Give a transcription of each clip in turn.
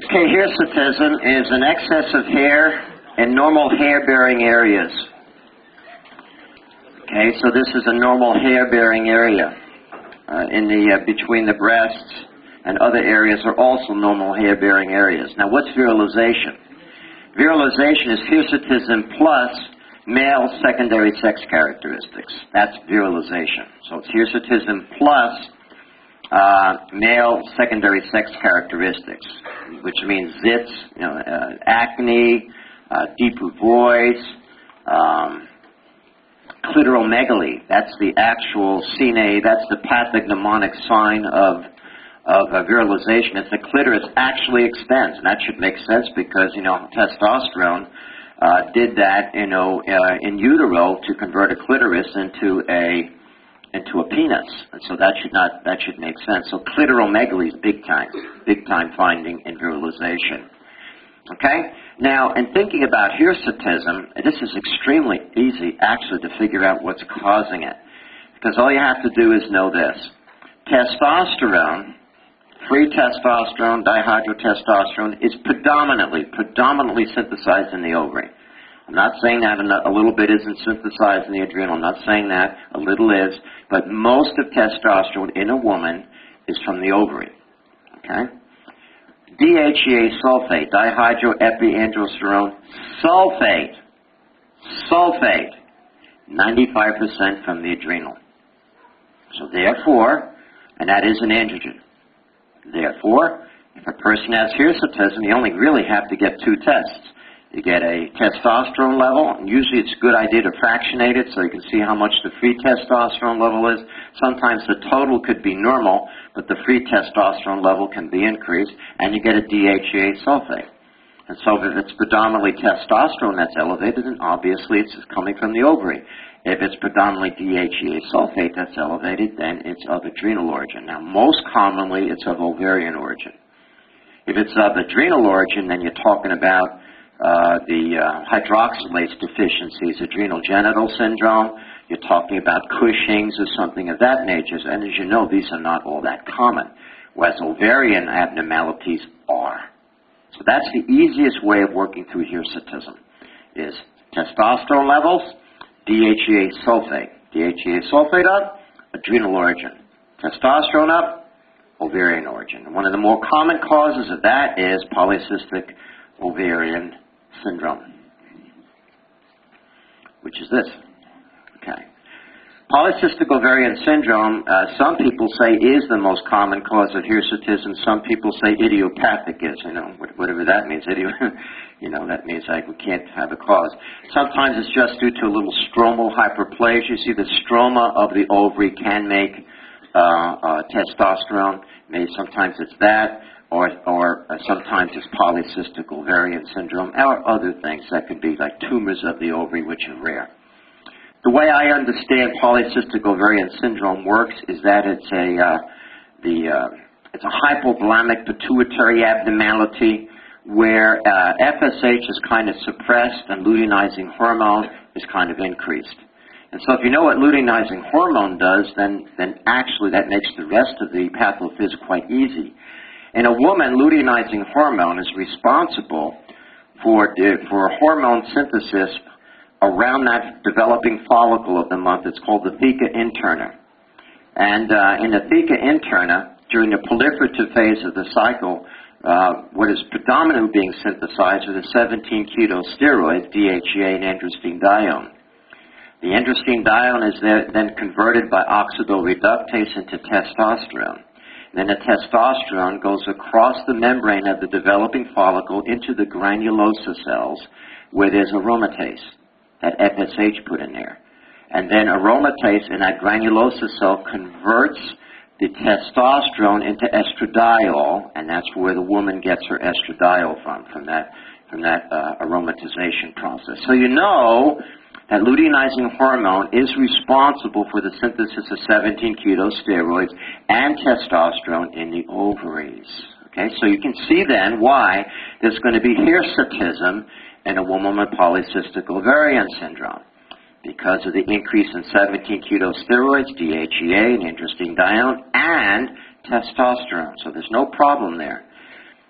Okay, hirsutism is an excess of hair in normal hair-bearing areas. Okay, so this is a normal hair-bearing area between the breasts, and other areas are also normal hair-bearing areas. Now, what's virilization? Virilization is hirsutism plus male secondary sex characteristics. That's virilization. So it's hirsutism plus male secondary sex characteristics, which means zits, acne, deep voids, clitoromegaly. That's the actual that's the pathognomonic sign of virilization. It's the clitoris actually extends, and that should make sense because testosterone did that in utero to convert a clitoris into a penis, and so that should make sense. So clitoromegaly is big time finding in virilization. Okay? Now, in thinking about hirsutism, this is extremely easy actually to figure out what's causing it, because all you have to do is know this: testosterone, free testosterone, dihydrotestosterone, is predominantly synthesized in the ovary. I'm not saying that a little bit isn't synthesized in the adrenal. I'm not saying that. A little is. But most of testosterone in a woman is from the ovary. Okay? DHEA sulfate, dihydroepiandrosterone sulfate, 95% from the adrenal. So therefore, and that is an androgen. Therefore, if a person has hirsutism, you only really have to get two tests. You get a testosterone level, and usually it's a good idea to fractionate it so you can see how much the free testosterone level is. Sometimes the total could be normal, but the free testosterone level can be increased, and you get a DHEA sulfate. And so if it's predominantly testosterone that's elevated, then obviously it's coming from the ovary. If it's predominantly DHEA sulfate that's elevated, then it's of adrenal origin. Now, most commonly, it's of ovarian origin. If it's of adrenal origin, then you're talking about the hydroxylase deficiencies, adrenal genital syndrome. You're talking about Cushing's or something of that nature. And as you know, these are not all that common, whereas ovarian abnormalities are. So that's the easiest way of working through hirsutism, is testosterone levels, DHEA sulfate. DHEA sulfate up, adrenal origin. Testosterone up, ovarian origin. And one of the more common causes of that is polycystic ovarian syndrome, which is this. Okay. Polycystic ovarian syndrome, some people say, is the most common cause of hirsutism. Some people say idiopathic is, whatever that means. That means we can't have a cause. Sometimes it's just due to a little stromal hyperplasia. You see, the stroma of the ovary can make testosterone. Maybe sometimes it's that. Or sometimes it's polycystic ovarian syndrome, or other things that could be like tumors of the ovary, which are rare. The way I understand polycystic ovarian syndrome works is that it's a hypothalamic pituitary abnormality where FSH is kind of suppressed and luteinizing hormone is kind of increased. And so if you know what luteinizing hormone does, then actually that makes the rest of the pathophys quite easy. In a woman, luteinizing hormone is responsible for hormone synthesis around that developing follicle of the month. It's called the theca interna. And in the theca interna, during the proliferative phase of the cycle, what is predominantly being synthesized are the 17-keto steroids, DHEA and androstenedione. The androstenedione is then converted by oxidoreductase into testosterone. Then the testosterone goes across the membrane of the developing follicle into the granulosa cells where there's aromatase, that FSH put in there. And then aromatase in that granulosa cell converts the testosterone into estradiol, and that's where the woman gets her estradiol from that aromatization process. So you know that luteinizing hormone is responsible for the synthesis of 17-keto steroids and testosterone in the ovaries. Okay, so you can see then why there's going to be hirsutism in a woman with polycystic ovarian syndrome, because of the increase in 17-keto steroids, DHEA, and androstenedione, and testosterone. So there's no problem there.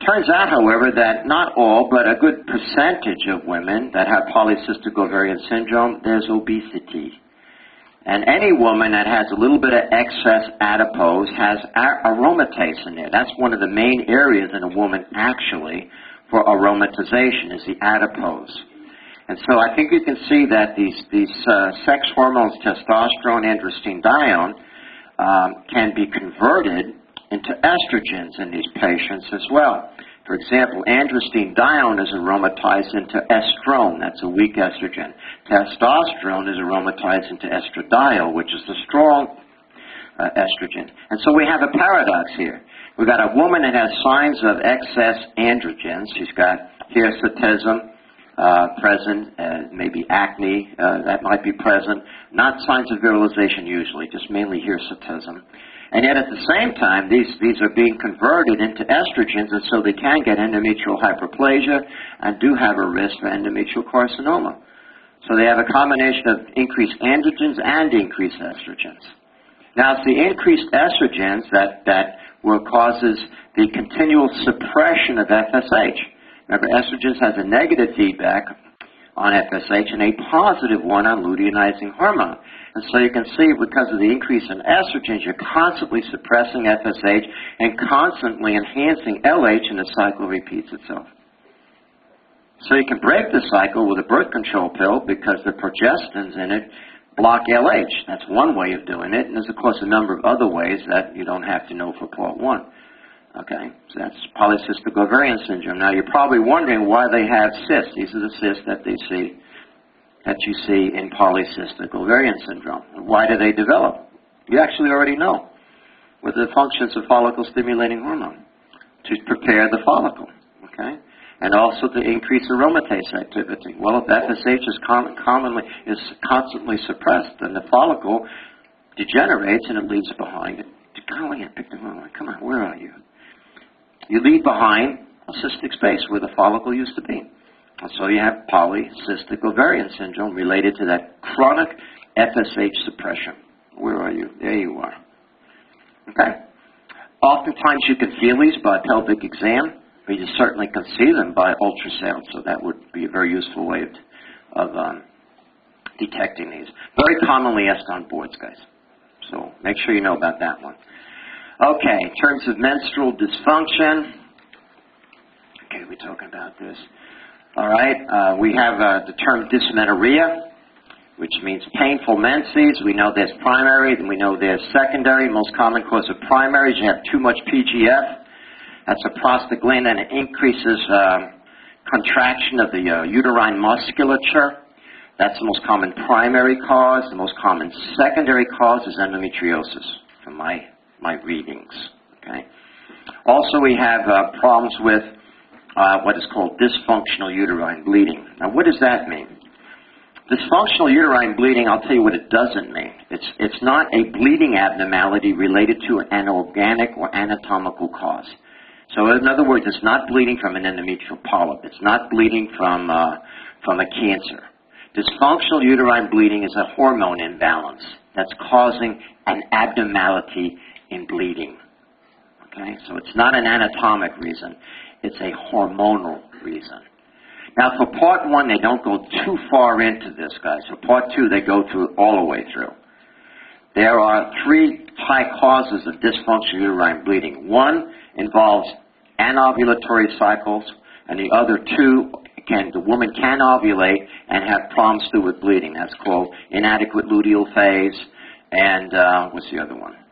Turns out, however, that not all, but a good percentage of women that have polycystic ovarian syndrome, there's obesity. And any woman that has a little bit of excess adipose has aromatase in there. That's one of the main areas in a woman, actually, for aromatization, is the adipose. And so I think you can see that these sex hormones, testosterone, androstenedione, can be converted into estrogens in these patients as well. For example, androstenedione is aromatized into estrone. That's a weak estrogen. Testosterone is aromatized into estradiol, which is the strong estrogen. And so we have a paradox here. We've got a woman that has signs of excess androgens. She's got hirsutism present, maybe acne that might be present. Not signs of virilization usually, just mainly hirsutism. And yet at the same time, these are being converted into estrogens, and so they can get endometrial hyperplasia and do have a risk for endometrial carcinoma. So they have a combination of increased androgens and increased estrogens. Now, it's the increased estrogens that will causes the continual suppression of FSH. Remember, estrogens has a negative feedback on FSH and a positive one on luteinizing hormone. And so you can see, because of the increase in estrogens, you're constantly suppressing FSH and constantly enhancing LH, and the cycle repeats itself. So you can break the cycle with a birth control pill because the progestins in it block LH. That's one way of doing it, and there's, of course, a number of other ways that you don't have to know for part one. Okay, so that's polycystic ovarian syndrome. Now, you're probably wondering why they have cysts. These are the cysts that you see in polycystic ovarian syndrome. Why do they develop? You actually already know. What are the functions of follicle-stimulating hormone? To prepare the follicle, okay? And also to increase aromatase activity. Well, if FSH is constantly suppressed, then the follicle degenerates and it leaves behind it. Golly, I picked the wrong one. Come on, where are you? You leave behind a cystic space where the follicle used to be. And so you have polycystic ovarian syndrome related to that chronic FSH suppression. Where are you? There you are. Okay. Oftentimes you can feel these by pelvic exam, but you certainly can see them by ultrasound, so that would be a very useful way of detecting these. Very commonly asked on boards, guys. So make sure you know about that one. Okay, in terms of menstrual dysfunction, okay, we're talking about this. All right, we have the term dysmenorrhea, which means painful menses. We know there's primary, and we know there's secondary. Most common cause of primary is you have too much PGF. That's a prostaglandin, and it increases contraction of the uterine musculature. That's the most common primary cause. The most common secondary cause is endometriosis, from my readings. Okay. Also, we have problems with what is called dysfunctional uterine bleeding. Now, what does that mean? Dysfunctional uterine bleeding, I'll tell you what it doesn't mean. It's not a bleeding abnormality related to an organic or anatomical cause. So, in other words, it's not bleeding from an endometrial polyp. It's not bleeding from a cancer. Dysfunctional uterine bleeding is a hormone imbalance that's causing an abnormality in bleeding. Okay, so it's not an anatomic reason. It's a hormonal reason. Now, for part one, they don't go too far into this, guys. For part two, they go through it all the way through. There are three high causes of dysfunctional uterine bleeding. One involves anovulatory cycles, and the other two, the woman can ovulate and have problems through with bleeding. That's called inadequate luteal phase, and what's the other one?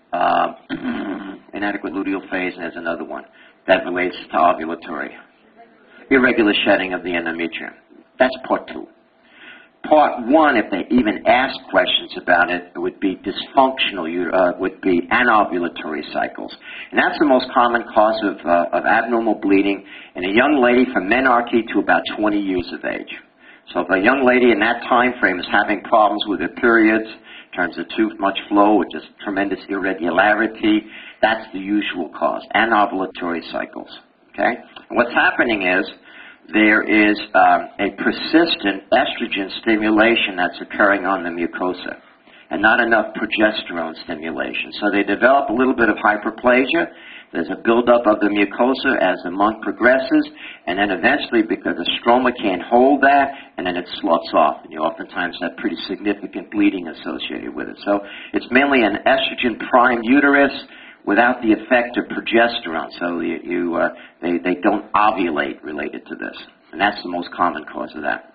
Inadequate luteal phase, and there's another one that relates to ovulatory. Irregular shedding of the endometrium. That's part two. Part one, if they even ask questions about it, it would be dysfunctional, would be anovulatory cycles. And that's the most common cause of abnormal bleeding in a young lady from menarche to about 20 years of age. So if a young lady in that time frame is having problems with her periods, in terms of too much flow or just tremendous irregularity, that's the usual cause, anovulatory cycles. Okay? And what's happening is there is a persistent estrogen stimulation that's occurring on the mucosa and not enough progesterone stimulation. So they develop a little bit of hyperplasia, There's a buildup of the mucosa as the month progresses, and then eventually, because the stroma can't hold that, and then it sloughs off. And you oftentimes have pretty significant bleeding associated with it. So it's mainly an estrogen-primed uterus without the effect of progesterone. So they don't ovulate related to this. And that's the most common cause of that.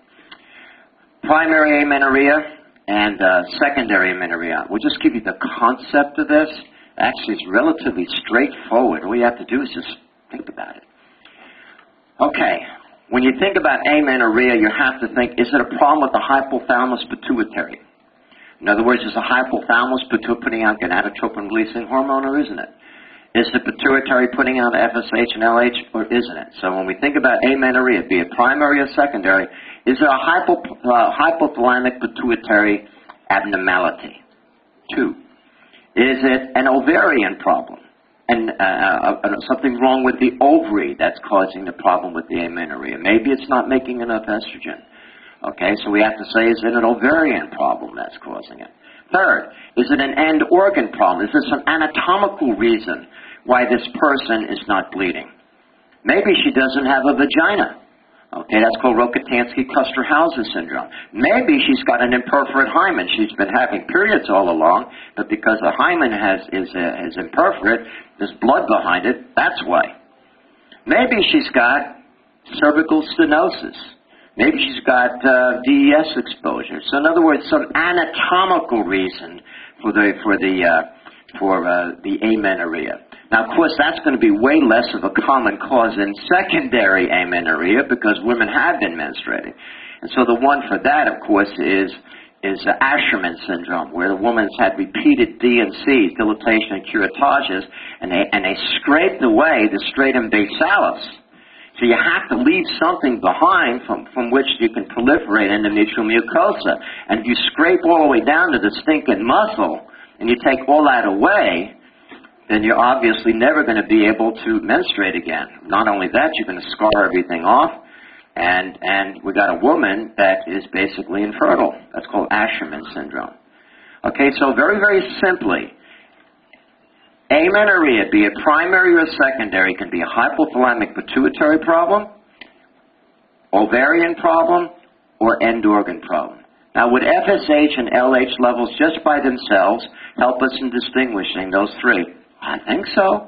Primary amenorrhea and secondary amenorrhea. We'll just give you the concept of this. Actually, it's relatively straightforward. All you have to do is just think about it. Okay, when you think about amenorrhea, you have to think, is it a problem with the hypothalamus pituitary? In other words, is the hypothalamus putting out gonadotropin-releasing hormone, or isn't it? Is the pituitary putting out FSH and LH, or isn't it? So when we think about amenorrhea, be it primary or secondary, is there a hypothalamic pituitary abnormality? 2. Is it an ovarian problem? And something wrong with the ovary that's causing the problem with the amenorrhea? Maybe it's not making enough estrogen. Okay, so we have to say, is it an ovarian problem that's causing it? 3rd, is it an end organ problem? Is this an anatomical reason why this person is not bleeding? Maybe she doesn't have a vagina. Okay, that's called Rokitansky-Kuster-Hauser syndrome. Maybe she's got an imperforate hymen. She's been having periods all along, but because the hymen is imperforate, there's blood behind it. That's why. Maybe she's got cervical stenosis. Maybe she's got DES exposure. So in other words, some anatomical reason for the amenorrhea. Now, of course, that's going to be way less of a common cause in secondary amenorrhea because women have been menstruating. And so the one for that, of course, is Asherman syndrome, where the woman's had repeated D&Cs, dilatation and curatages, and they scraped away the stratum basalis. So you have to leave something behind from which you can proliferate endometrial mucosa. And if you scrape all the way down to the stinking muscle and you take all that away, then you're obviously never going to be able to menstruate again. Not only that, you're going to scar everything off. And we got a woman that is basically infertile. That's called Asherman syndrome. Okay, so very, very simply, amenorrhea, be it primary or secondary, can be a hypothalamic pituitary problem, ovarian problem, or end organ problem. Now, would FSH and LH levels just by themselves help us in distinguishing those 3? I think so.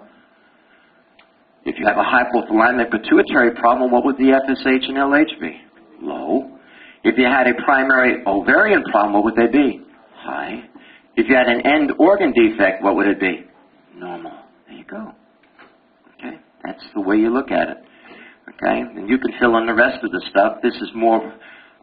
If you have a hypothalamic pituitary problem, what would the FSH and LH be? Low. If you had a primary ovarian problem, what would they be? High. If you had an end organ defect, what would it be? Normal. There you go. Okay? That's the way you look at it. Okay? And you can fill in the rest of the stuff. This is more,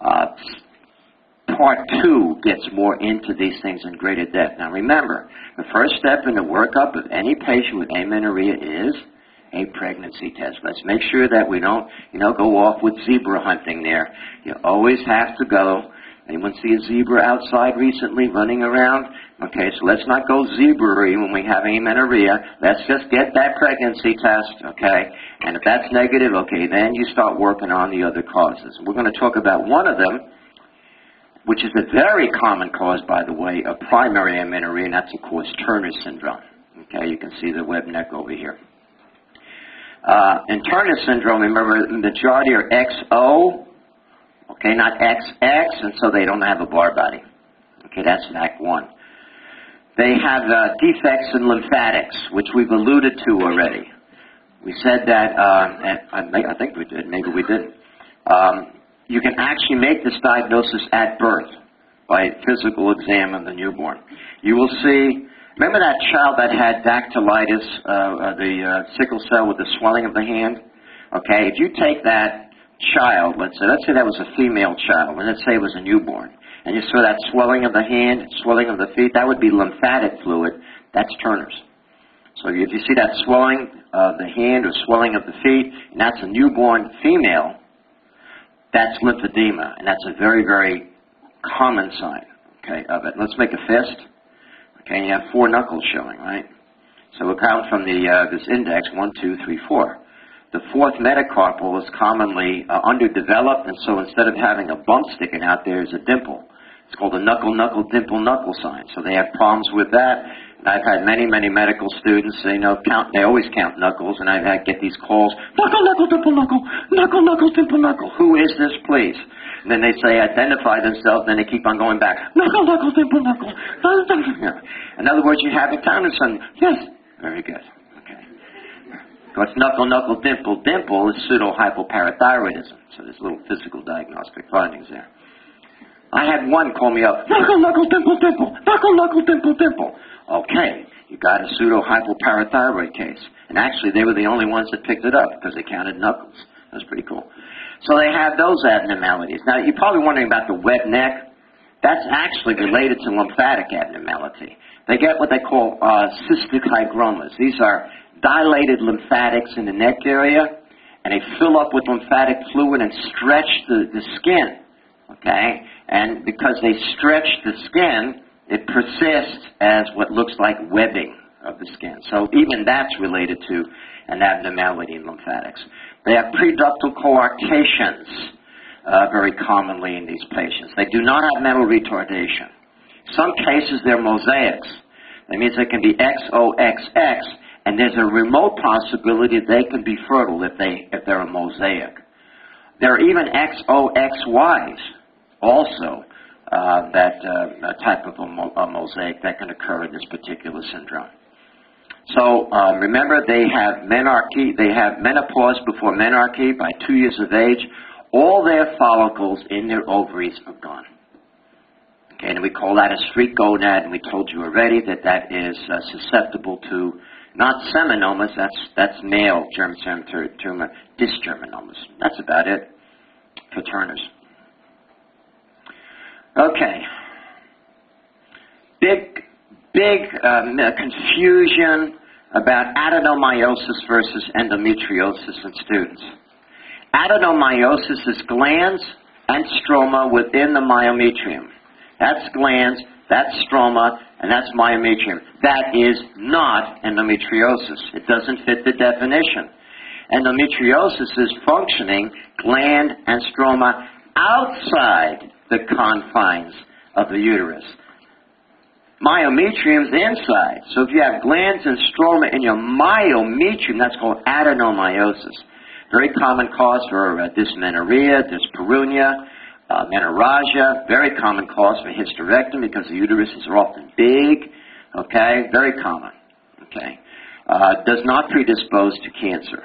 part 2 gets more into these things in greater depth. Now remember, the first step in the workup of any patient with amenorrhea is a pregnancy test. Let's make sure that we don't, go off with zebra hunting there. You always have to go. Anyone see a zebra outside recently running around? Okay, so let's not go zebra-y when we have amenorrhea. Let's just get that pregnancy test, okay? And if that's negative, okay, then you start working on the other causes. We're going to talk about one of them, which is a very common cause, by the way, of primary amenorrhea, and that's, of course, Turner syndrome. Okay, you can see the web neck over here. In Turner syndrome, remember, the majority are XO, okay, not XX, and so they don't have a bar body. Okay, that's VAC1. They have defects in lymphatics, which we've alluded to already. We said that, I think we did, maybe we didn't. You can actually make this diagnosis at birth by physical exam of the newborn. You will see, remember that child that had dactylitis, the sickle cell with the swelling of the hand? Okay, if you take that child, let's say that was a female child, and let's say it was a newborn, and you saw that swelling of the hand, swelling of the feet, that would be lymphatic fluid. That's Turner's. So if you see that swelling of the hand or swelling of the feet, and that's a newborn female, that's lymphedema, and that's a very, very common sign, okay, of it. Let's make a fist. Okay, and you have 4 knuckles showing, right? So we'll count from this index, 1, 2, 3, 4. The 4th metacarpal is commonly underdeveloped, and so instead of having a bump sticking out, there's a dimple. It's called a knuckle-knuckle-dimple-knuckle sign. So they have problems with that. And I've had many, many medical students, they always count knuckles, and I've had get these calls, knuckle, knuckle, dimple, knuckle, knuckle, knuckle, dimple, knuckle. Who is this, please? And then they say, identify themselves, then they keep on going back, knuckle, knuckle, dimple, knuckle. In other words, you have encountered something. Yes. Very good. Okay. What's knuckle, knuckle, dimple, dimple is pseudo-hypoparathyroidism. So there's little physical diagnostic findings there. I had one call me up, knuckle, knuckle, dimple, dimple, knuckle, knuckle, dimple, dimple. Okay, you got a pseudo-hypoparathyroid case. And actually, they were the only ones that picked it up because they counted knuckles. That's pretty cool. So they have those abnormalities. Now, you're probably wondering about the wet neck. That's actually related to lymphatic abnormality. They get what they call cystic hygromas. These are dilated lymphatics in the neck area, and they fill up with lymphatic fluid and stretch the skin. Okay? And because they stretch the skin, it persists as what looks like webbing of the skin. So even that's related to an abnormality in lymphatics. They have preductal coarctations very commonly in these patients. They do not have mental retardation. Some cases they're mosaics. That means they can be XOXX, and there's a remote possibility that they can be fertile if they're a mosaic. There are even XOXYs also. That type of a mosaic that can occur in this particular syndrome. So remember, they have menarche. They have menopause before menarche by 2 years of age. All their follicles in their ovaries are gone. Okay, and we call that a streak gonad, and we told you already that that is susceptible to not seminomas. That's male germ tumor dysgerminomas. That's about it for Turner's. Okay. Big confusion about adenomyosis versus endometriosis in students. Adenomyosis is glands and stroma within the myometrium. That's glands, that's stroma, and that's myometrium. That is not endometriosis. It doesn't fit the definition. Endometriosis is functioning gland and stroma outside the confines of the uterus. Myometrium's inside. So if you have glands and stroma in your myometrium, that's called adenomyosis. Very common cause for dysmenorrhea, dyspareunia, menorrhagia. Very common cause for hysterectomy because the uteruses are often big. Okay, very common. Okay, does not predispose to cancer.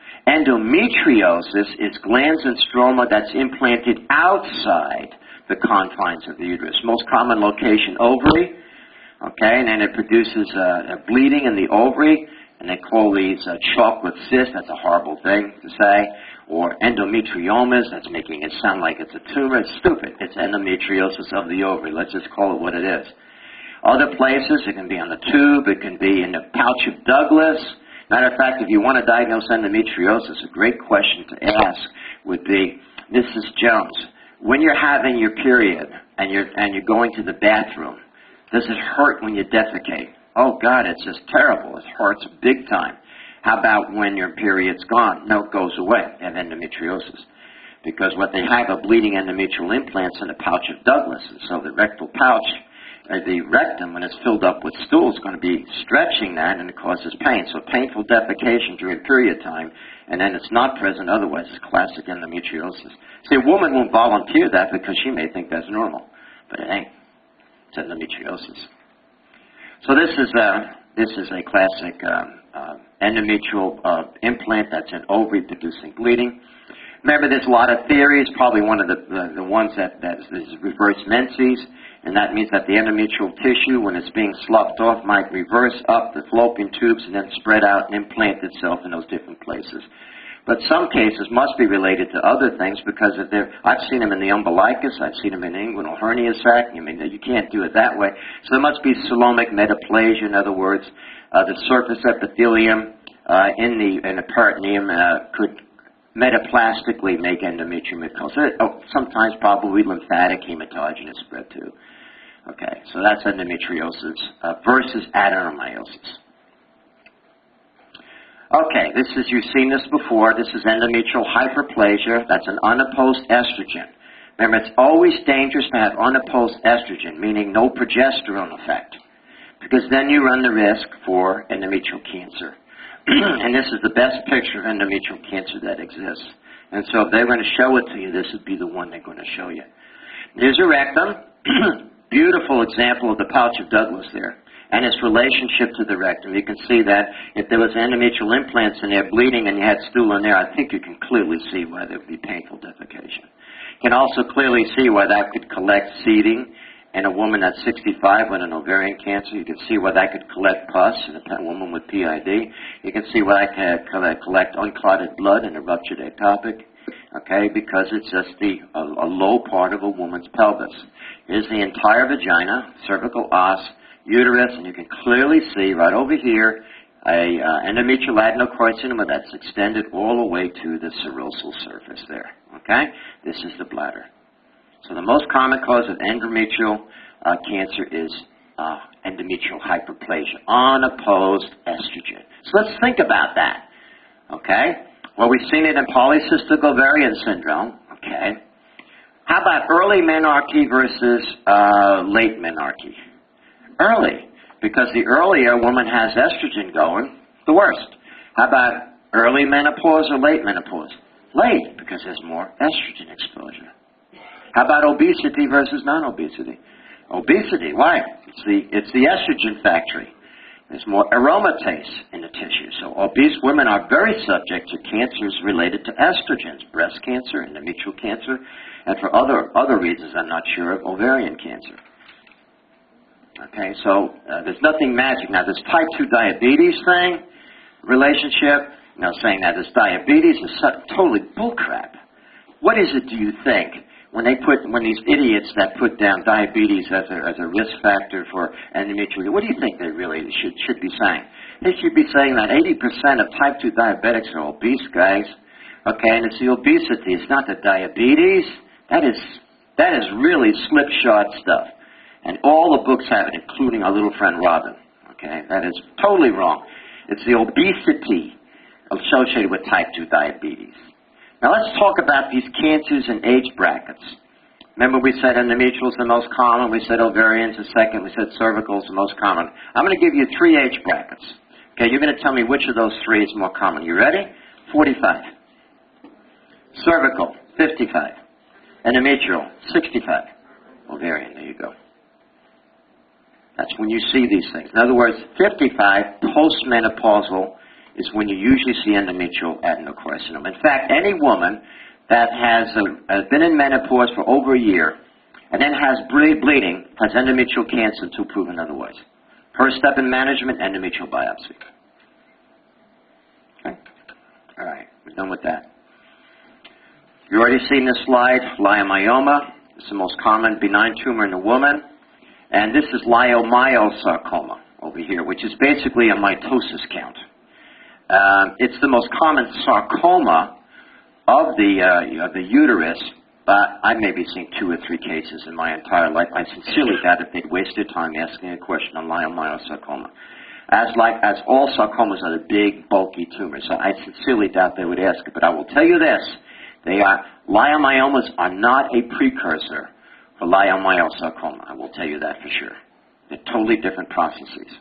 Endometriosis is glands and stroma that's implanted outside the confines of the uterus. Most common location, ovary. Okay, and then it produces a bleeding in the ovary, and they call these chocolate cysts. That's a horrible thing to say. Or endometriomas. That's making it sound like it's a tumor. It's stupid. It's endometriosis of the ovary. Let's just call it what it is. Other places, it can be on the tube. It can be in the pouch of Douglas. Matter of fact, if you want to diagnose endometriosis, a great question to ask would be, Mrs. Jones, when you're having your period and you're going to the bathroom, does it hurt when you defecate? Oh, God, it's just terrible. It hurts big time. How about when your period's gone? No, it goes away. You have endometriosis. Because what they have are bleeding endometrial implants in the pouch of Douglas. And so the rectal pouch, the rectum, when it's filled up with stool, is going to be stretching that, and it causes pain. So painful defecation during period time, and then it's not present otherwise. It's classic endometriosis. See, a woman won't volunteer that because she may think that's normal, but it ain't. It's endometriosis. So this is a classic endometrial implant that's an ovary producing bleeding. Remember, there's a lot of theories. Probably one of the ones that is reverse menses, and that means that the endometrial tissue, when it's being sloughed off, might reverse up the fallopian tubes and then spread out and implant itself in those different places. But some cases must be related to other things because I've seen them in the umbilicus, I've seen them in the inguinal hernia sac. I mean, you can't do it that way. So there must be coelomic metaplasia. In other words, the surface epithelium in the peritoneum could metaplastically make endometrium mucosa. Sometimes probably lymphatic hematogenous spread too. Okay, so that's endometriosis versus adenomyosis. Okay, you've seen this before. This is endometrial hyperplasia. That's an unopposed estrogen. Remember, it's always dangerous to have unopposed estrogen, meaning no progesterone effect. because then you run the risk for endometrial cancer. And this is the best picture of endometrial cancer that exists. And so if they're going to show it to you, this would be the one they're going to show you. Here's your rectum. Beautiful example of the pouch of Douglas there and its relationship to the rectum. You can see that if there was endometrial implants in there bleeding and you had stool in there, I think you can clearly see why there would be painful defecation. You can also clearly see why that could collect seeding in a woman that's 65 with an ovarian cancer. You can see why that could collect pus in a woman with PID. You can see why that could collect unclotted blood in a ruptured ectopic. Okay, because it's just a low part of a woman's pelvis. Here's the entire vagina, cervical os, uterus, and you can clearly see right over here a endometrial adenocarcinoma that's extended all the way to the serosal surface there. Okay, this is the bladder. So the most common cause of endometrial cancer is endometrial hyperplasia, unopposed estrogen. So let's think about that. Okay. Well, we've seen it in polycystic ovarian syndrome, okay. How about early menarche versus late menarche? Early, because the earlier a woman has estrogen going, the worse. How about early menopause or late menopause? Late, because there's more estrogen exposure. How about obesity versus non-obesity? Obesity, why? It's the estrogen factory. There's more aromatase in the tissue. So obese women are very subject to cancers related to estrogens, breast cancer, endometrial cancer, and for other reasons I'm not sure of, ovarian cancer. Okay, so there's nothing magic. Now, this type 2 diabetes thing, relationship, saying that this diabetes is totally bullcrap. What is it, do you think? When these idiots that put down diabetes as a risk factor for endometrial, what do you think they really should be saying? They should be saying that 80% of type 2 diabetics are obese guys. Okay, and it's the obesity. It's not the diabetes. That is really slipshod stuff. And all the books have it, including our little friend Robin. Okay, that is totally wrong. It's the obesity associated with type 2 diabetes. Now let's talk about these cancers in age brackets. Remember we said endometrial is the most common, we said ovarian is the second, we said cervical is the most common. I'm going to give you 3 age brackets. Okay, you're going to tell me which of those 3 is more common. You ready? 45. Cervical, 55. Endometrial, 65. Ovarian, there you go. That's when you see these things. In other words, 55, postmenopausal, is when you usually see endometrial adenocarcinoma. In fact, any woman that has been in menopause for over a year and then has bleeding has endometrial cancer until proven otherwise. First step in management, endometrial biopsy. Okay? All right, we're done with that. You've already seen this slide, leiomyoma. It's the most common benign tumor in a woman. And this is leiomyosarcoma over here, which is basically a mitosis count. It's the most common sarcoma of the uterus, but I've maybe seen 2 or 3 cases in my entire life. I sincerely doubt if they'd waste their time asking a question on leiomyosarcoma. As all sarcomas are the big, bulky tumors, so I sincerely doubt they would ask it. But I will tell you this: leiomyomas are not a precursor for leiomyosarcoma. I will tell you that for sure. They're totally different processes.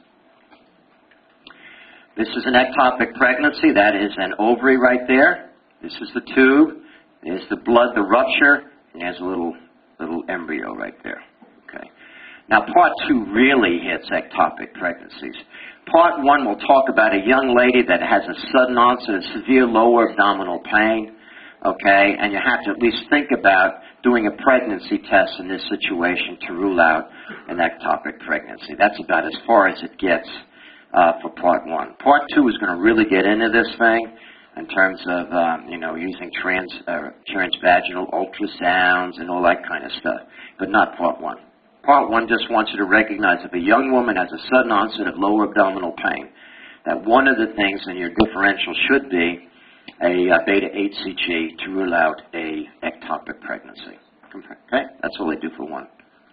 This is an ectopic pregnancy. That is an ovary right there. This is the tube. There's the blood, the rupture, and there's a little embryo right there. Okay. Now, part 2 really hits ectopic pregnancies. Part 1 will talk about a young lady that has a sudden onset of severe lower abdominal pain. Okay, and you have to at least think about doing a pregnancy test in this situation to rule out an ectopic pregnancy. That's about as far as it gets. For part 1. Part 2 is going to really get into this thing in terms of, using transvaginal ultrasounds and all that kind of stuff, but not part 1. Part 1 just wants you to recognize if a young woman has a sudden onset of lower abdominal pain, that one of the things in your differential should be a beta-HCG to rule out a ectopic pregnancy. Okay? That's all they do for 1.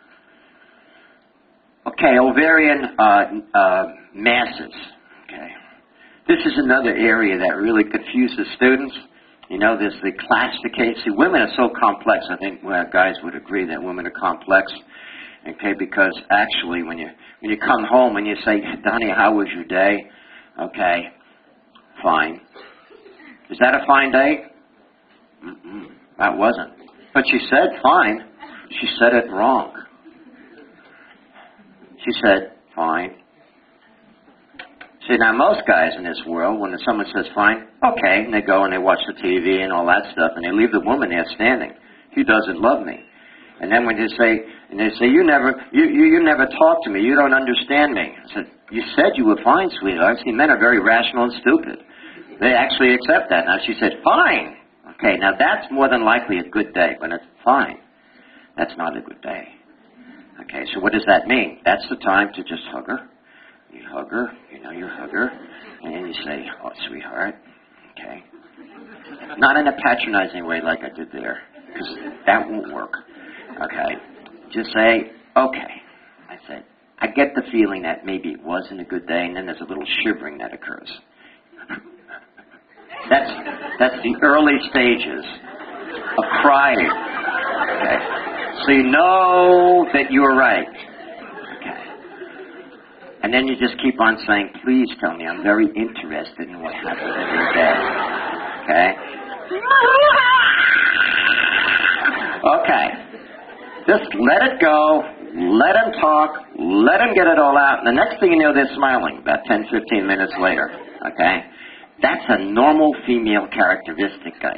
Okay, ovarian masses. Okay, this is another area that really confuses students. There's the classification. See, women are so complex. I think guys would agree that women are complex. Okay, because actually when you come home and you say, honey, how was your day? Okay, fine. Is that a fine day? That wasn't. But she said fine. She said it wrong. She said fine. See, now most guys in this world, when someone says fine, okay, and they go and they watch the TV and all that stuff, and they leave the woman there standing. He doesn't love me. And then when they say, you never talk to me, you don't understand me. I said, you said you were fine, sweetheart. See, men are very rational and stupid. They actually accept that. Now she said, fine. Okay, now that's more than likely a good day, but it's fine. That's not a good day. Okay, so what does that mean? That's the time to just hug her. You hug her, you hug her, and then you say, oh, sweetheart, okay. Not in a patronizing way like I did there, because that won't work. Okay, just say, okay. I said, I get the feeling that maybe it wasn't a good day, and then there's a little shivering that occurs. That's the early stages of crying. Okay, so you know that you were right. And then you just keep on saying, please tell me, I'm very interested in what happened in your day. Okay? Okay. Just let it go. Let them talk. Let them get it all out. And the next thing you know, they're smiling about 10, 15 minutes later. Okay? That's a normal female characteristic, guys.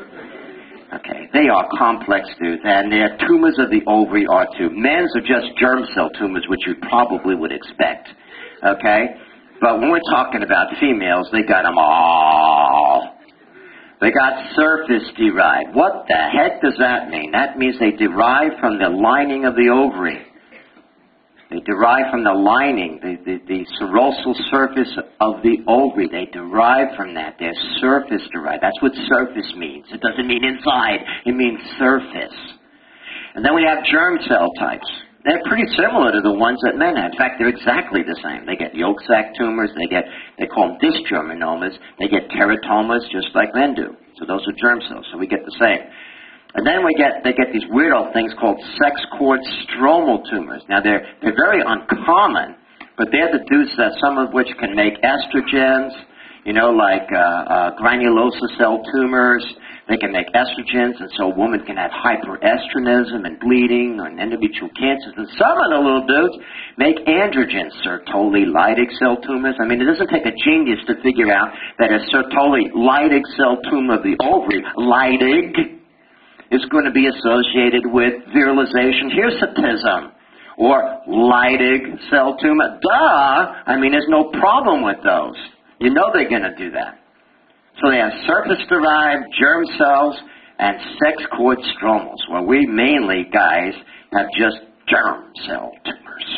Okay, they are complex dudes, and their tumors of the ovary are too. Men's are just germ cell tumors, which you probably would expect. Okay? But when we're talking about females, they got them all. They got surface-derived. What the heck does that mean? That means they derive from the lining of the ovary. They derive from the lining, the serosal surface of the ovary. They derive from that. They're surface-derived. That's what surface means. It doesn't mean inside. It means surface. And then we have germ cell types. They're pretty similar to the ones that men have. In fact, they're exactly the same. They get yolk sac tumors. They call them dysgerminomas. They get teratomas just like men do. So those are germ cells. So we get the same. And then they get these weird old things called sex cord stromal tumors. Now, they're very uncommon, but they're the dudes that some of which can make estrogens, like granulosa cell tumors. They can make estrogens, and so a woman can have hyperestrogenism and bleeding and endometrial cancers. And some of the little dudes make androgens, Sertoli Leydig cell tumors. I mean, it doesn't take a genius to figure out that a Sertoli Leydig cell tumor of the ovary, Leydig, is going to be associated with virilization hirsutism or Leydig cell tumor. Duh! I mean, there's no problem with those. You know they're going to do that. So they have surface-derived germ cells and sex cord stromals, where we mainly, guys, have just germ cell tumors.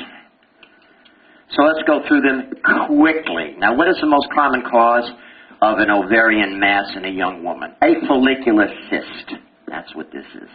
So let's go through them quickly. Now, what is the most common cause of an ovarian mass in a young woman? A follicular cyst. That's what this is.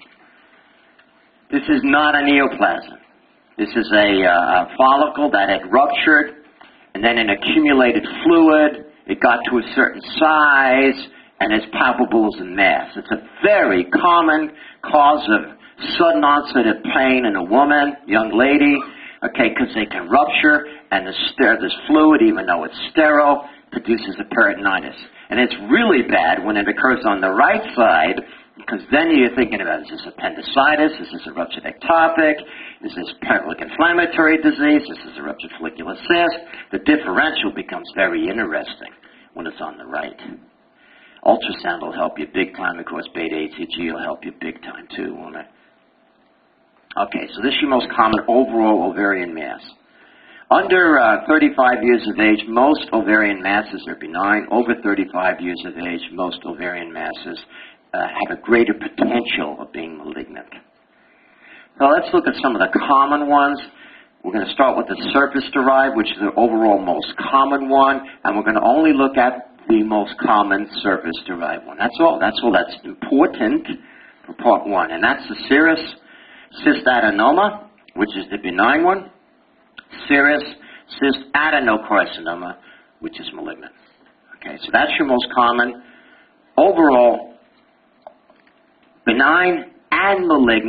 This is not a neoplasm. This is a follicle that had ruptured, and then an accumulated fluid. It got to a certain size, and it's palpable as a mass. It's a very common cause of sudden onset of pain in a woman, young lady, okay, because they can rupture, and this fluid, even though it's sterile, produces a peritonitis. And it's really bad when it occurs on the right side, because then you're thinking about, is this appendicitis? Is this a ruptured ectopic? Is this pelvic inflammatory disease? Is this a ruptured follicular cyst? The differential becomes very interesting when it's on the right. Ultrasound will help you big time. Of course, beta-HCG will help you big time too, won't it? Okay, so this is your most common overall ovarian mass. Under 35 years of age, most ovarian masses are benign. Over 35 years of age, most ovarian masses have a greater potential of being malignant. So let's look at some of the common ones. We're going to start with the surface-derived, which is the overall most common one, and we're going to only look at the most common surface-derived one. That's all. That's all that's important for part one, and that's the serous cystadenoma, which is the benign one, serous cystadenocarcinoma, which is malignant. Okay, so that's your most common. Overall, benign and malignant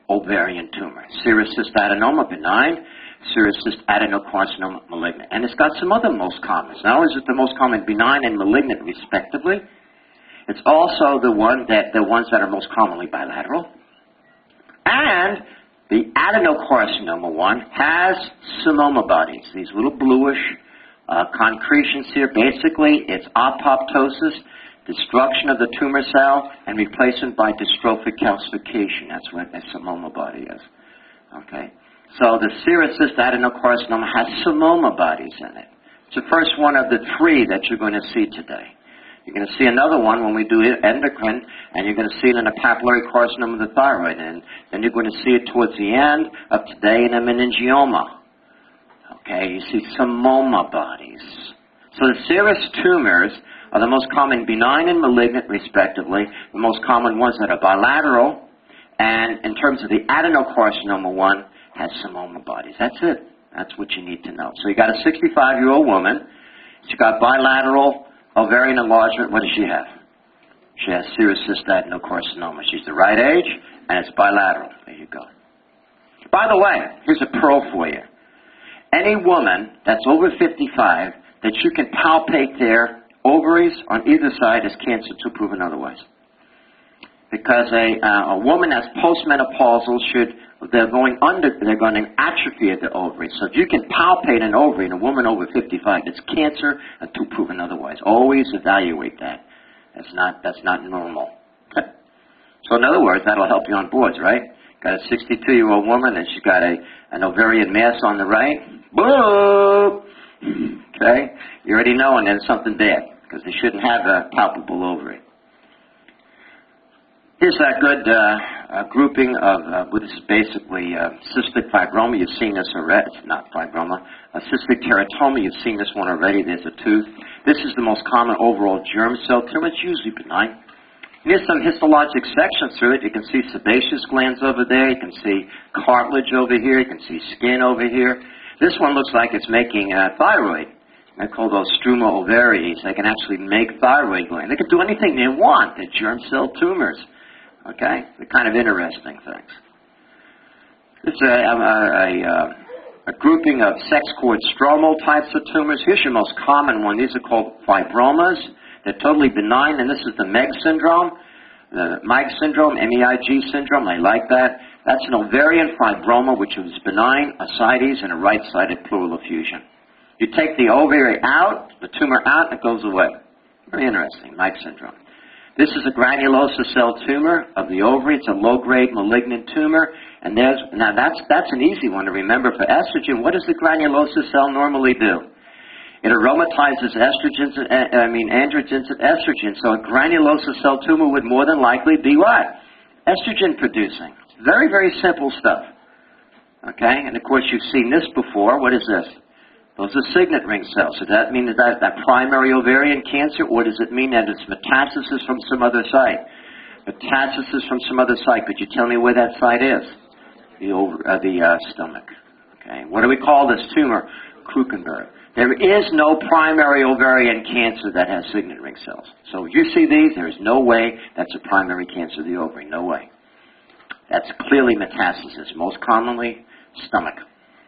ovarian tumor. Serous cystadenoma, benign. Serous adenocarcinoma, malignant. And it's got some other most common. Not only is it the most common benign and malignant, respectively, it's also the ones that are most commonly bilateral. And the adenocarcinoma one has psammoma bodies, these little bluish concretions here. Basically, it's apoptosis, destruction of the tumor cell, and replacement by dystrophic calcification. That's what a psammoma body is. Okay? So the serous adenocarcinoma has psammoma bodies in it. It's the first one of the three that you're going to see today. You're going to see another one when we do endocrine, and you're going to see it in a papillary carcinoma of the thyroid, and then you're going to see it towards the end of today in a meningioma. Okay, you see psammoma bodies. So the serous tumors are the most common benign and malignant, respectively, the most common ones that are bilateral, and in terms of the adenocarcinoma one, has psammoma bodies. That's it. That's what you need to know. So you got a 65-year-old woman. She's got bilateral ovarian enlargement. What does she have? She has serous adenocarcinoma. She's the right age, and it's bilateral. There you go. By the way, here's a pearl for you. Any woman that's over 55 that you can palpate their ovaries on either side is cancer until proven otherwise. Because a woman that's postmenopausal they're going to atrophy at the ovary. So if you can palpate an ovary in a woman over 55, it's cancer until proven otherwise. Always evaluate that. That's not normal. So in other words, that'll help you on boards, right? Got a 62-year-old woman and she's got an ovarian mass on the right. Boo! Okay? You already know, and then something bad, because they shouldn't have a palpable ovary. Here's a good grouping of, this is basically cystic fibroma. You've seen this already. It's not fibroma. Cystic teratoma, you've seen this one already. There's a tooth. This is the most common overall germ cell tumor. It's usually benign. There's some histologic sections through it. You can see sebaceous glands over there. You can see cartilage over here. You can see skin over here. This one looks like it's making thyroid. I call those struma ovaries. They can actually make thyroid gland. They can do anything they want. They're germ cell tumors. Okay? They're kind of interesting things. This is a grouping of sex cord stromal types of tumors. Here's your most common one. These are called fibromas. They're totally benign, and this is the MEG syndrome. The MEG syndrome, M-E-I-G syndrome, I like that. That's an ovarian fibroma, which is benign, ascites, and a right-sided pleural effusion. You take the ovary out, the tumor out, and it goes away. Very interesting, MEG syndrome. This is a granulosa cell tumor of the ovary. It's a low-grade malignant tumor. And now that's an easy one to remember for estrogen. What does the granulosa cell normally do? It aromatizes androgens and estrogen. So a granulosa cell tumor would more than likely be what? Estrogen producing. Very, very simple stuff. Okay? And of course you've seen this before. What is this? Those are signet ring cells. Does that mean that primary ovarian cancer, or does it mean that it's metastasis from some other site? Metastasis from some other site. Could you tell me where that site is? The stomach. Okay. What do we call this tumor? Krukenberg. There is no primary ovarian cancer that has signet ring cells. So if you see these, there is no way that's a primary cancer of the ovary. No way. That's clearly metastasis. Most commonly, stomach.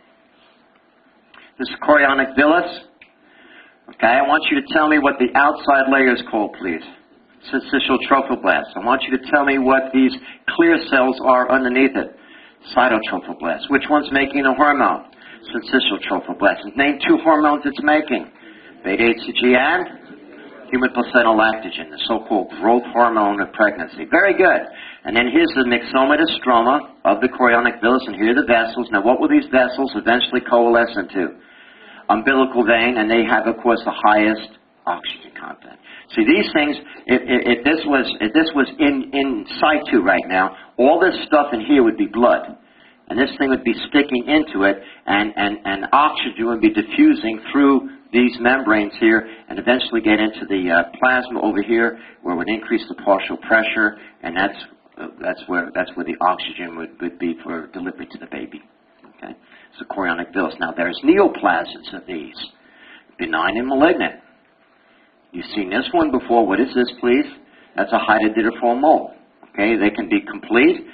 This is chorionic villus. Okay, I want you to tell me what the outside layer is called, please. Syncytial trophoblast. I want you to tell me what these clear cells are underneath it. Cytotrophoblast. Which one's making the hormone? Syncytial trophoblast. Name two hormones it's making. Beta-HCG and human placental lactogen, the so-called growth hormone of pregnancy. Very good. And then here's the myxomatous stroma of the chorionic villus, and here are the vessels. Now, what will these vessels eventually coalesce into? Umbilical vein, and they have, of course, the highest oxygen content. See, these things, if this was in situ right now, all this stuff in here would be blood. And this thing would be sticking into it, and oxygen would be diffusing through these membranes here and eventually get into the plasma over here, where it would increase the partial pressure, and that's where the oxygen would be for delivery to the baby. Okay? So chorionic villus. Now there's neoplasms of these, benign and malignant. You've seen this one before. What is this, please? That's a hydatidiform mole. Okay, they can be complete.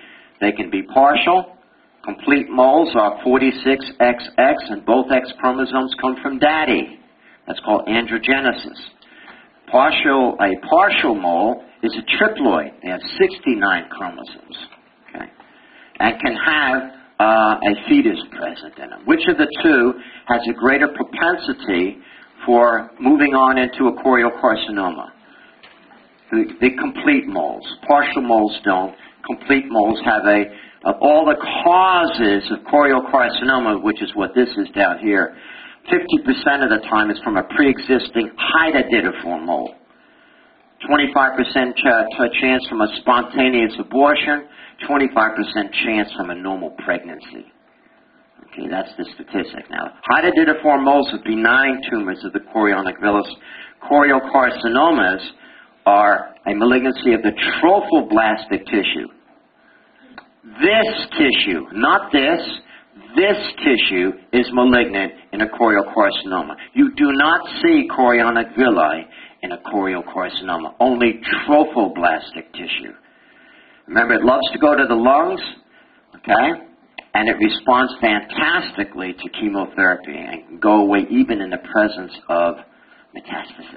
They can be partial. Complete moles are 46XX, and both X chromosomes come from daddy. That's called androgenesis. A partial mole is a triploid. They have 69 chromosomes, okay, and can have a fetus present in them. Which of the two has a greater propensity for moving on into a choriocarcinoma? The complete moles. Partial moles don't. Complete moles have of all the causes of choriocarcinoma, which is what this is down here, 50% of the time is from a pre-existing hydatidiform mole. 25% chance from a spontaneous abortion, 25% chance from a normal pregnancy. Okay, that's the statistic. Now, hydatidiform moles are benign tumors of the chorionic villus. Choriocarcinomas are a malignancy of the trophoblastic tissue. This tissue, not this tissue is malignant in a choriocarcinoma. You do not see chorionic villi in a choriocarcinoma, only trophoblastic tissue. Remember, it loves to go to the lungs, okay? And it responds fantastically to chemotherapy and can go away even in the presence of metastasis.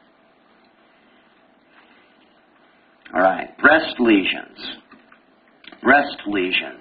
All right, breast lesions. Breast lesions.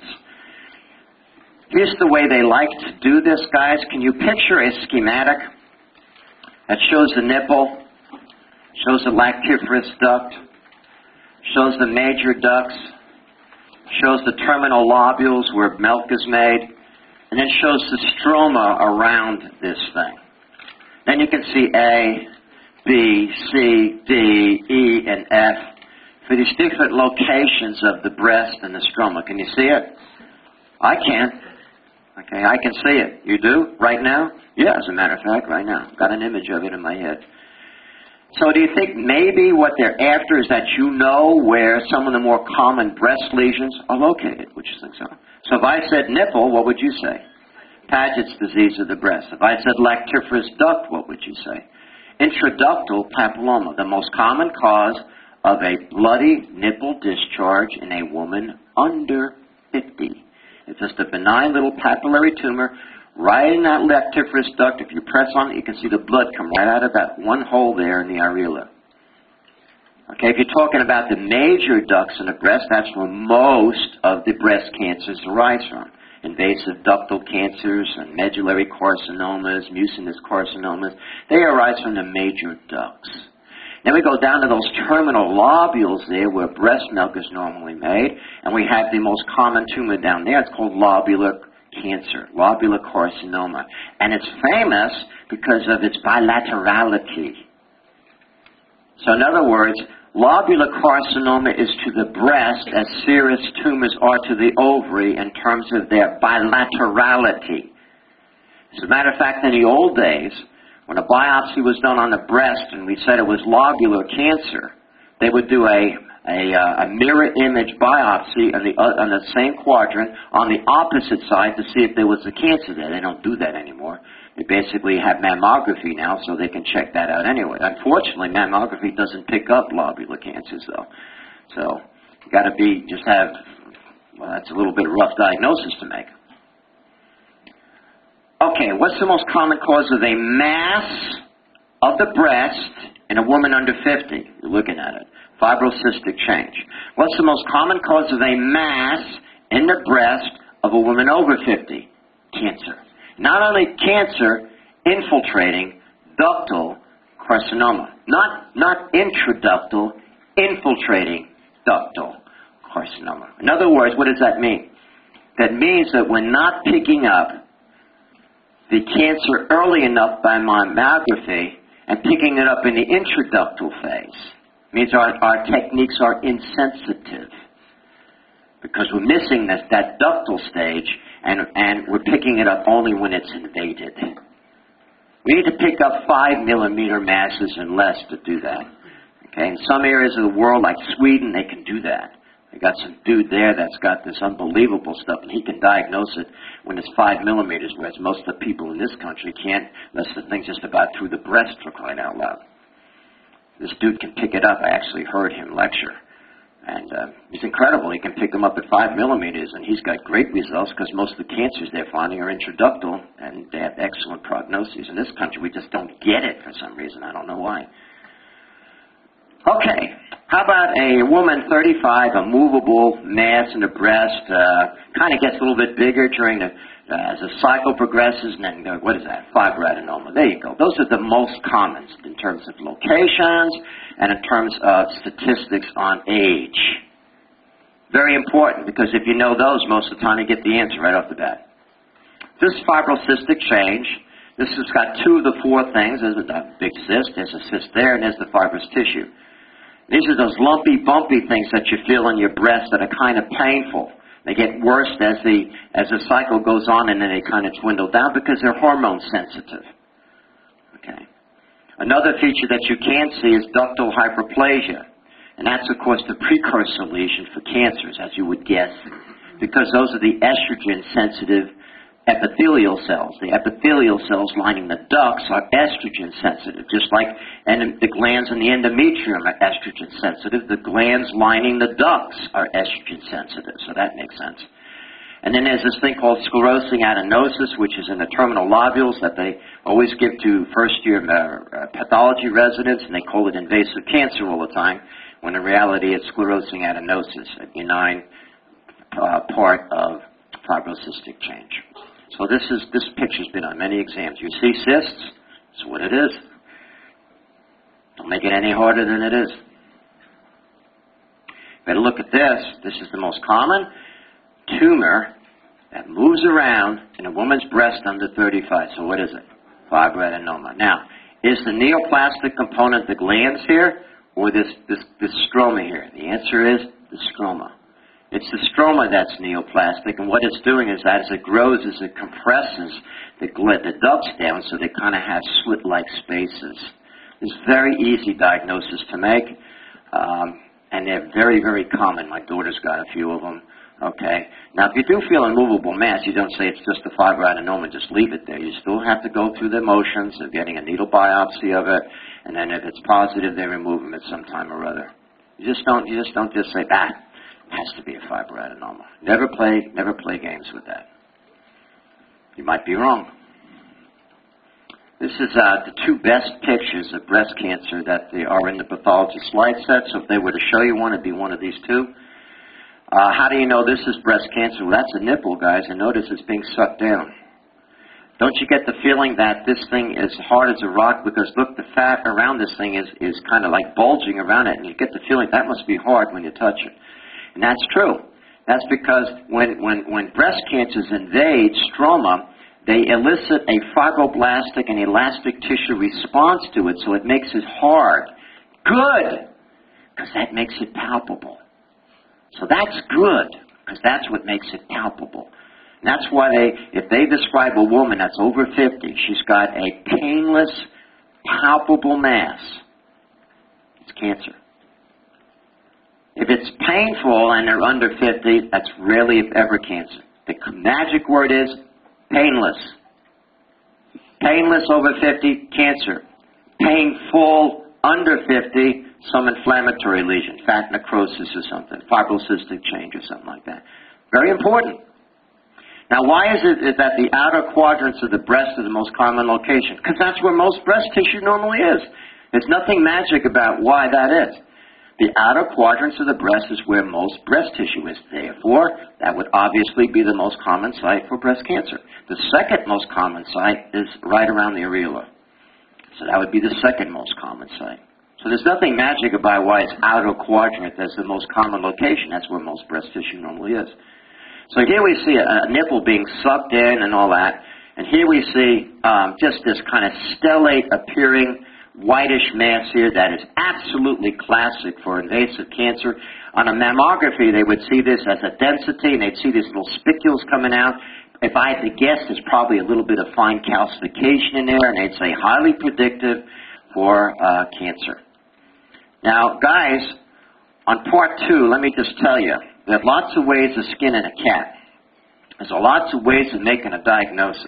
Here's the way they like to do this, guys. Can you picture a schematic that shows the nipple, shows the lactiferous duct, shows the major ducts, shows the terminal lobules where milk is made, and then shows the stroma around this thing. Then you can see A, B, C, D, E, and F for these different locations of the breast and the stroma. Can you see it? I can. Okay, I can see it. You do? Right now? Yeah, as a matter of fact, right now. Got an image of it in my head. So do you think maybe what they're after is that you know where some of the more common breast lesions are located? Would you think so? So if I said nipple, what would you say? Paget's disease of the breast. If I said lactiferous duct, what would you say? Intraductal papilloma, the most common cause of a bloody nipple discharge in a woman under 50. It's just a benign little papillary tumor right in that lactiferous duct. If you press on it, you can see the blood come right out of that one hole there in the areola. Okay, if you're talking about the major ducts in the breast, that's where most of the breast cancers arise from. Invasive ductal cancers and medullary carcinomas, mucinous carcinomas, they arise from the major ducts. Then we go down to those terminal lobules there where breast milk is normally made, and we have the most common tumor down there. It's called lobular cancer, lobular carcinoma. And it's famous because of its bilaterality. So in other words, lobular carcinoma is to the breast as serous tumors are to the ovary in terms of their bilaterality. As a matter of fact, in the old days, when a biopsy was done on the breast and we said it was lobular cancer, they would do a mirror image biopsy on the same quadrant on the opposite side to see if there was a cancer there. They don't do that anymore. They basically have mammography now, so they can check that out anyway. Unfortunately, mammography doesn't pick up lobular cancers, though. So you got to that's a little bit of a rough diagnosis to make. Okay, what's the most common cause of a mass of the breast in a woman under 50? You're looking at it. Fibrocystic change. What's the most common cause of a mass in the breast of a woman over 50? Cancer. Not only cancer, infiltrating ductal carcinoma. Not intraductal, infiltrating ductal carcinoma. In other words, what does that mean? That means that we're not picking up the cancer early enough by mammography and picking it up in the intraductal phase. It means our techniques are insensitive because we're missing that ductal stage and we're picking it up only when it's invaded. We need to pick up 5 millimeter masses and less to do that. Okay, in some areas of the world, like Sweden, they can do that. They got some dude there that's got this unbelievable stuff, and he can diagnose it when it's 5 millimeters, whereas most of the people in this country can't, unless the thing's just about through the breast, for crying out loud. This dude can pick it up. I actually heard him lecture. And he's incredible. He can pick them up at 5 millimeters, and he's got great results because most of the cancers they're finding are intraductal, and they have excellent prognoses. In this country, we just don't get it for some reason. I don't know why. Okay, how about a woman, 35, a movable mass in the breast, kind of gets a little bit bigger during the, as the cycle progresses, and then, what is that, fibroadenoma. There you go. Those are the most common in terms of locations and in terms of statistics on age. Very important, because if you know those, most of the time you get the answer right off the bat. This fibrocystic change, this has got 2 of the 4 things. There's a big cyst, there's a cyst there, and there's the fibrous tissue. These are those lumpy, bumpy things that you feel in your breast that are kind of painful. They get worse as the cycle goes on, and then they kind of dwindle down because they're hormone sensitive. Okay. Another feature that you can see is ductal hyperplasia. And that's, of course, the precursor lesion for cancers, as you would guess, because those are the estrogen-sensitive epithelial cells. The epithelial cells lining the ducts are estrogen-sensitive, just like the glands in the endometrium are estrogen-sensitive. The glands lining the ducts are estrogen-sensitive, so that makes sense. And then there's this thing called sclerosing adenosis, which is in the terminal lobules that they always give to first-year pathology residents, and they call it invasive cancer all the time, when in reality it's sclerosing adenosis, a benign part of fibrocystic change. So this picture's been on many exams. You see cysts? That's what it is. Don't make it any harder than it is. Better look at this. This is the most common tumor that moves around in a woman's breast under 35. So what is it? Fibroadenoma. Now, is the neoplastic component the glands here, or this stroma here? The answer is the stroma. It's the stroma that's neoplastic, and what it's doing is that as it grows, as it compresses the ducts down so they kind of have slit-like spaces. It's very easy diagnosis to make, and they're very, very common. My daughter's got a few of them. Okay. Now, if you do feel a movable mass, you don't say it's just a fibroadenoma and just leave it there. You still have to go through the motions of getting a needle biopsy of it, and then if it's positive, they remove them at some time or other. You just don't say, it has to be a fibroadenoma. Never play games with that. You might be wrong. This is the 2 best pictures of breast cancer that they are in the pathology slide set. So if they were to show you one, it'd be one of these 2. How do you know this is breast cancer? Well, that's a nipple, guys, and notice it's being sucked down. Don't you get the feeling that this thing is hard as a rock? Because look, the fat around this thing is kind of like bulging around it, and you get the feeling that must be hard when you touch it. And that's true. That's because when breast cancers invade stroma, they elicit a fibroblastic and elastic tissue response to it, so it makes it hard. Good, because that makes it palpable. So that's good, because that's what makes it palpable. And that's why if they describe a woman that's over 50, she's got a painless, palpable mass, it's cancer. If it's painful and they're under 50, that's rarely, if ever, cancer. The magic word is painless. Painless over 50, cancer. Painful under 50, some inflammatory lesion, fat necrosis or something, fibrocystic change or something like that. Very important. Now, why is it that the outer quadrants of the breast are the most common location? Because that's where most breast tissue normally is. There's nothing magic about why that is. The outer quadrants of the breast is where most breast tissue is. Therefore, that would obviously be the most common site for breast cancer. The second most common site is right around the areola. So that would be the second most common site. So there's nothing magic about why it's outer quadrant that's the most common location. That's where most breast tissue normally is. So here we see a nipple being sucked in and all that. And here we see just this kind of stellate appearing whitish mass here that is absolutely classic for invasive cancer. On a mammography, they would see this as a density, and they'd see these little spicules coming out. If I had to guess, there's probably a little bit of fine calcification in there, and they'd say highly predictive for cancer. Now, guys, on part 2, let me just tell you, there are lots of ways of skinning a cat. There's lots of ways of making a diagnosis.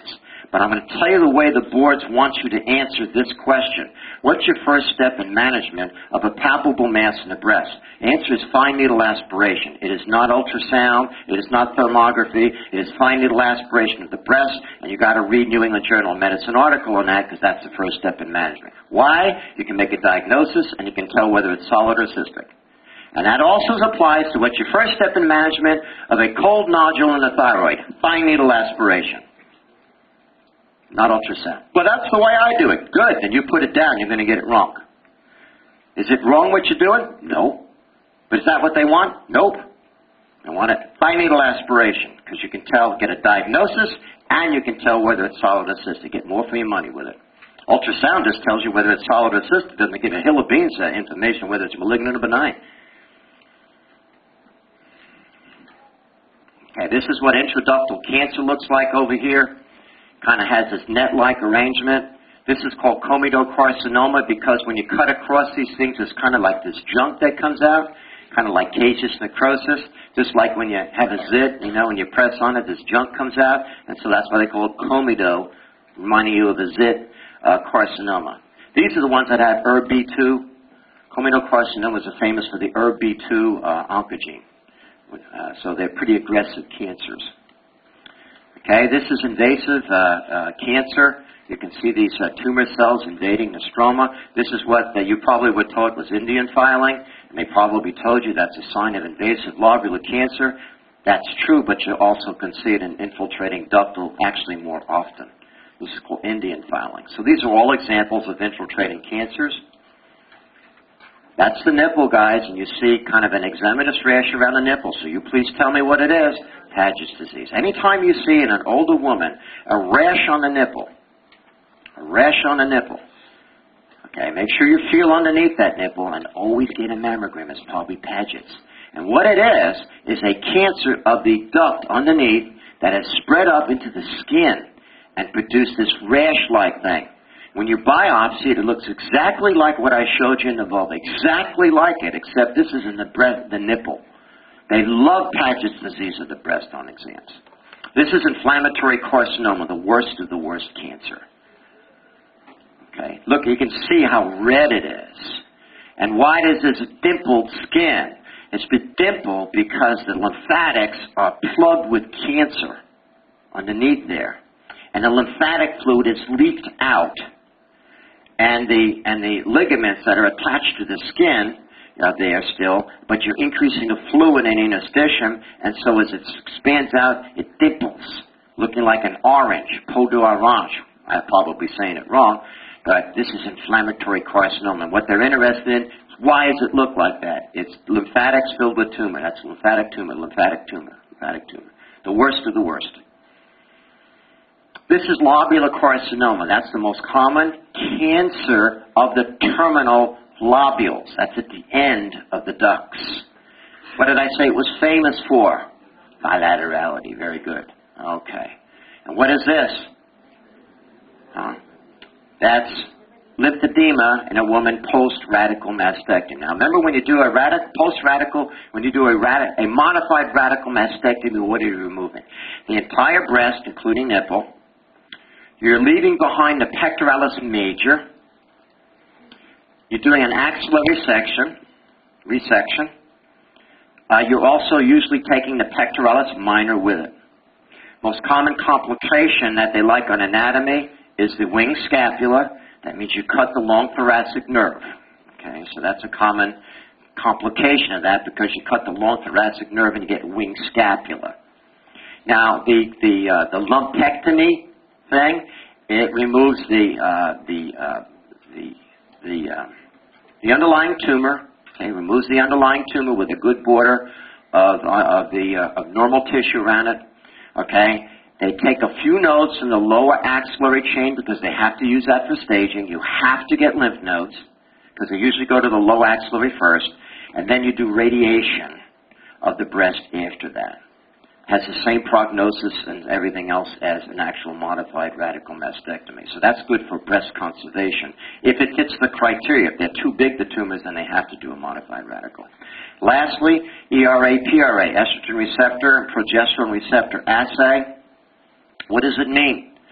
But I'm going to tell you the way the boards want you to answer this question. What's your first step in management of a palpable mass in the breast? The answer is fine needle aspiration. It is not ultrasound. It is not thermography. It is fine needle aspiration of the breast, and you've got to read New England Journal of Medicine article on that because that's the first step in management. Why? You can make a diagnosis, and you can tell whether it's solid or cystic. And that also applies to what's your first step in management of a cold nodule in the thyroid. Fine needle aspiration. Not ultrasound. Well, that's the way I do it. Good. Then you put it down. You're going to get it wrong. Is it wrong what you're doing? No. But is that what they want? Nope. They want it fine needle aspiration because you can tell, get a diagnosis, and you can tell whether it's solid or cystic. Get more for your money with it. Ultrasound just tells you whether it's solid or cystic. It doesn't give a hill of beans information whether it's malignant or benign. Okay, this is what intraductal cancer looks like over here. Kind of has this net-like arrangement. This is called comedocarcinoma because when you cut across these things, it's kind of like this junk that comes out, kind of like caseous necrosis, just like when you have a zit, you know, when you press on it, this junk comes out, and so that's why they call it comedo, reminding you of a zit carcinoma. These are the ones that have ERB-B2. Comedocarcinomas are famous for the ERB-B2 oncogene. So they're pretty aggressive cancers. Okay, this is invasive cancer. You can see these tumor cells invading the stroma. This is what you probably were told was Indian filing, and they probably told you that's a sign of invasive lobular cancer. That's true, but you also can see it in infiltrating ductal actually more often. This is called Indian filing. So these are all examples of infiltrating cancers. That's the nipple, guys, and you see kind of an eczematous rash around the nipple. So you please tell me what it is. Paget's disease. Anytime you see in an older woman a rash on the nipple, okay, make sure you feel underneath that nipple and always get a mammogram. It's probably Paget's. And what it is a cancer of the duct underneath that has spread up into the skin and produced this rash-like thing. When you biopsy it, it looks exactly like what I showed you in the vulva, exactly like it, except this is in the nipple. They love Paget's disease of the breast on exams. This is inflammatory carcinoma, the worst of the worst cancer. Okay, look, you can see how red it is. And why is this dimpled skin? It's been dimpled because the lymphatics are plugged with cancer underneath there. And the lymphatic fluid is leaked out. And the ligaments that are attached to the skin are there still, but you're increasing the fluid in interstitium, and so as it expands out, it dimples, looking like an orange, peau d'orange. I'm probably saying it wrong, but this is inflammatory carcinoma. And what they're interested in is why does it look like that? It's lymphatics filled with tumor. That's lymphatic tumor, lymphatic tumor, lymphatic tumor. The worst of the worst. This is lobular carcinoma. That's the most common cancer of the terminal lobules. That's at the end of the ducts. What did I say it was famous for? Bilaterality. Very good. Okay. And what is this? That's lymphedema in a woman post-radical mastectomy. Now, remember when you do a a modified radical mastectomy, what are you removing? The entire breast, including nipple. You're leaving behind the pectoralis major. You're doing an axillary resection. You're also usually taking the pectoralis minor with it. Most common complication that they like on anatomy is the wing scapula. That means you cut the long thoracic nerve. Okay, so that's a common complication of that because you cut the long thoracic nerve and you get wing scapula. Now, the lumpectomy thing, it removes the underlying tumor. Okay, removes the underlying tumor with a good border of normal tissue around it. Okay, they take a few nodes from the lower axillary chain because they have to use that for staging. You have to get lymph nodes because they usually go to the low axillary first, and then you do radiation of the breast after that. Has the same prognosis and everything else as an actual modified radical mastectomy. So that's good for breast conservation. If it fits the criteria, if they're too big, the tumors, then they have to do a modified radical. Lastly, ERA-PRA, estrogen receptor and progesterone receptor assay. What does it mean?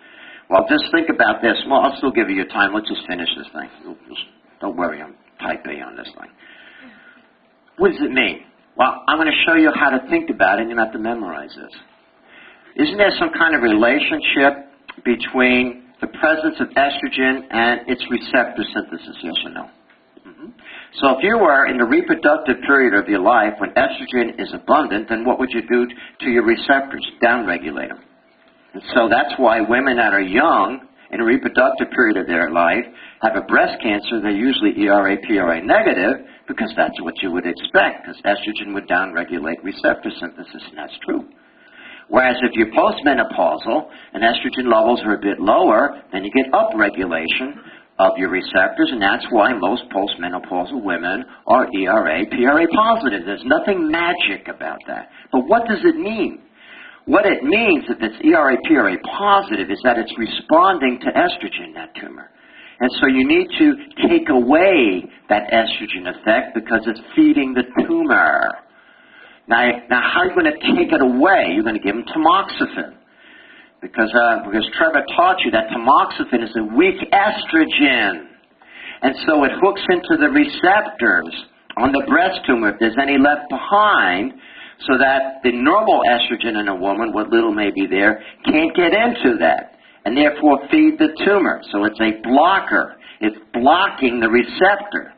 Well, just think about this. Well, I'll still give you your time. Let's just finish this thing. Don't worry, I'm type A on this thing. What does it mean? Well, I'm going to show you how to think about it, and you have to memorize this. Isn't there some kind of relationship between the presence of estrogen and its receptor synthesis, yes or no? So if you were in the reproductive period of your life when estrogen is abundant, then what would you do to your receptors? Downregulate them. And so that's why women that are young in a reproductive period of their life have a breast cancer. They're usually ERA, PRA negative because that's what you would expect, because estrogen would downregulate receptor synthesis, and that's true. Whereas if you're postmenopausal and estrogen levels are a bit lower, then you get upregulation of your receptors, and that's why most postmenopausal women are ERA, PRA positive. There's nothing magic about that. But what does it mean? What it means if it's ERA, PRA positive is that it's responding to estrogen, that tumor. And so you need to take away that estrogen effect because it's feeding the tumor. Now how are you going to take it away? You're going to give them tamoxifen. Because Trevor taught you that tamoxifen is a weak estrogen. And so it hooks into the receptors on the breast tumor, if there's any left behind, so that the normal estrogen in a woman, what little may be there, can't get into that, and therefore feed the tumor. So it's a blocker. It's blocking the receptor.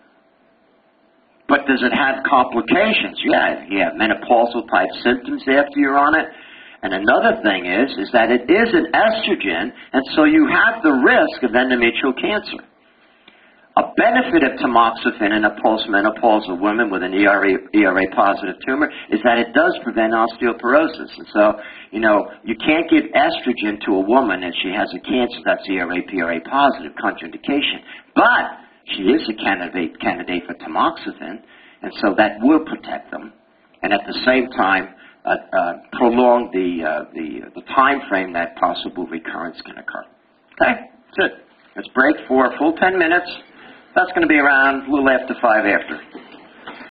But does it have complications? Yeah, you have menopausal type symptoms after you're on it. And another thing is that it is an estrogen, and so you have the risk of endometrial cancer. A benefit of tamoxifen in a postmenopausal woman with an ERA-positive tumor is that it does prevent osteoporosis. And so, you can't give estrogen to a woman if she has a cancer that's ERA-PRA positive, contraindication. But she is a candidate for tamoxifen, and so that will protect them. And at the same time, prolong the time frame that possible recurrence can occur. Okay, that's it. Let's break for a full 10 minutes. That's going to be around a little after 5 after.